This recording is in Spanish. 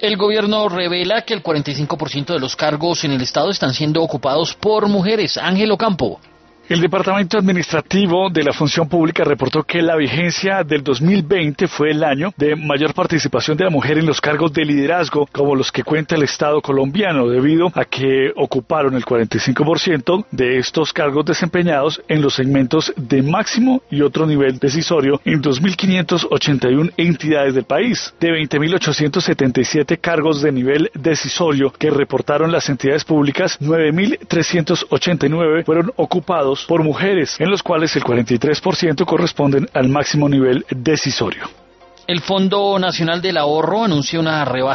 El gobierno revela que el 45% de los cargos en el Estado están siendo ocupados por mujeres. Ángel Ocampo. El Departamento Administrativo de la Función Pública reportó que la vigencia del 2020 fue el año de mayor participación de la mujer en los cargos de liderazgo, como los que cuenta el Estado colombiano, debido a que ocuparon el 45% de estos cargos desempeñados en los segmentos de máximo y otro nivel decisorio en 2.581 entidades del país. De 20.877 cargos de nivel decisorio que reportaron las entidades públicas, 9.389 fueron ocupados por mujeres, en los cuales el 43% corresponden al máximo nivel decisorio. El Fondo Nacional del Ahorro anunció una rebaja